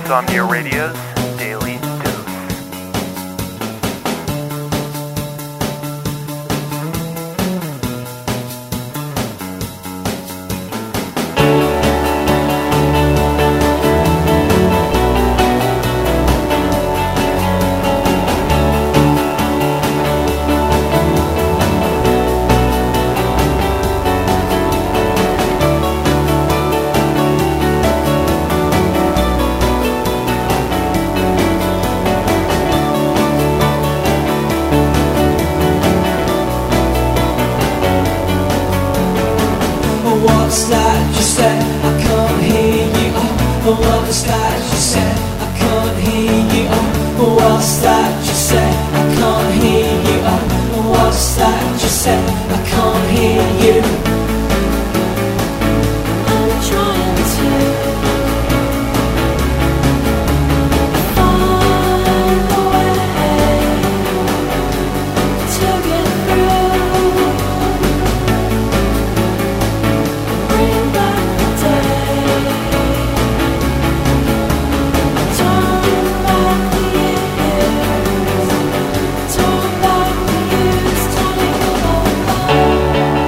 Insomnia Radio's Daily Dose. What's that you said? I can't hear you. Oh, what's that you said? I can't hear you. Oh, what's that you said? I can't hear you. Oh, what's that you said? I can't hear you. I'm trying to find a way to get through. Bring back the day. Turn back the years. Turn back the years. Turning them over.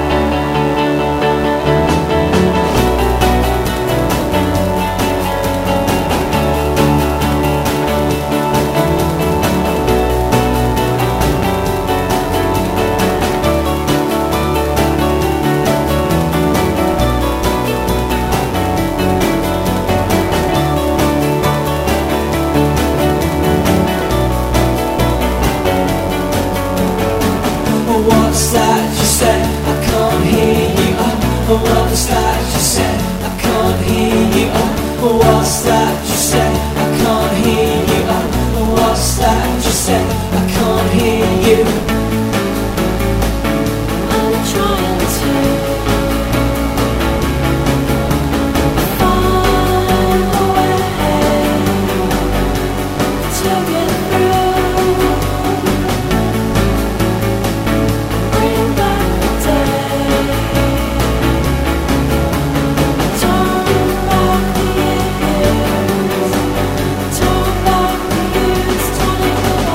What's that you said? I can't hear you. What's that you said? I can't hear you. What's that you said? I can't hear you. What's that you said? I can't hear you. I'm trying to find a way to get through. Bring back the day. Turn back the years. Turn back the years. Turning them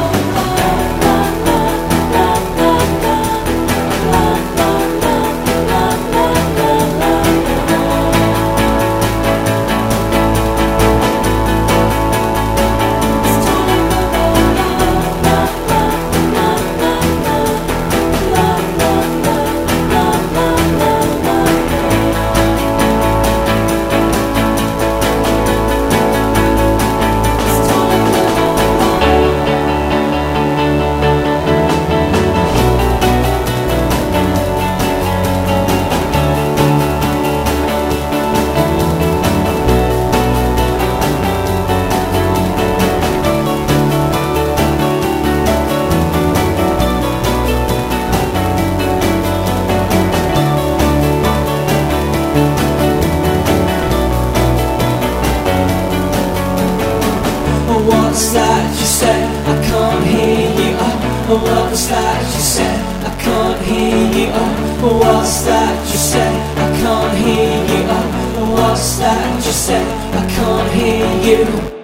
What's that you said? I can't hear you. What's that you said? I can't hear you. What's that you said? I can't hear you. What's that you said? I can't hear you.